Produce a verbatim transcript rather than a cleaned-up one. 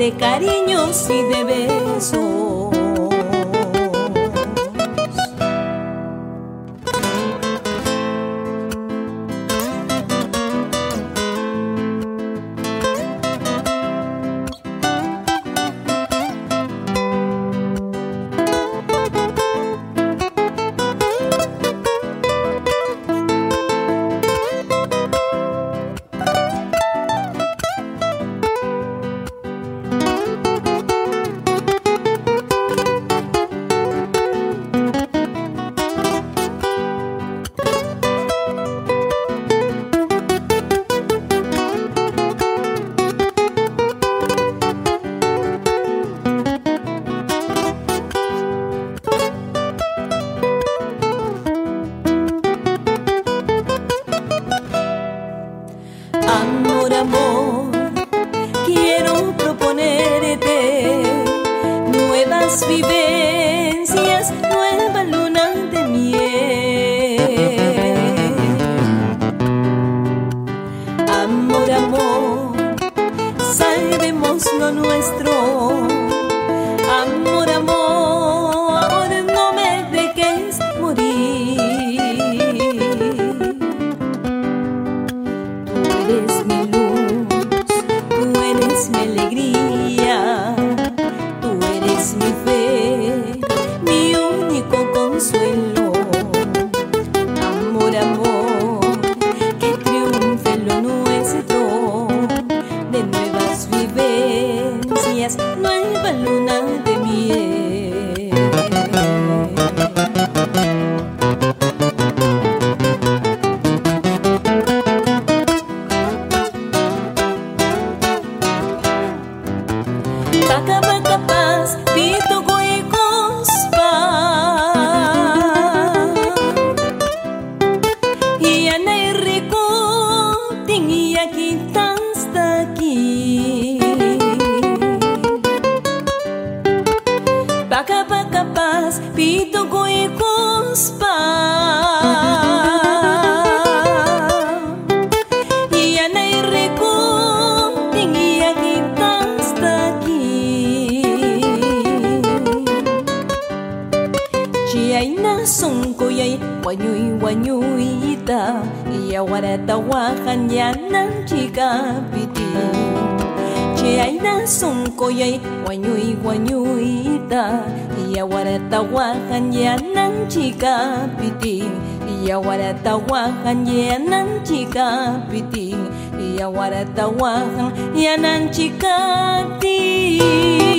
de cariños y de besos. Amor, amor, quiero proponerte nuevas vivencias, nueva luna de miel. Amor, amor, salvemos lo nuestro. Amor, amor, no me dejes morir. Tú eres mi luz, tú eres mi alegría, tú eres mi fe, mi único consuelo. Amor, amor, que triunfe lo nuestro, de nuevas vivencias, nueva luna de miel. Baka baka pas pito ko'y kuspa, iyan ay rikuting iyakitan staki. Baka baka pas pito ko'y kuspa, iyan ay rikuting iyakitan Chiyay na sungkoyay wanyuy wanyuy ita, iya waratawakan yan ng chika piti. Chiyay na sungkoyay wanyuy wanyuy ita, iya waratawakan yan ng chika piti. Iya waratawakan yan ng chika piti. Iya waratawakan yan ng chika piti.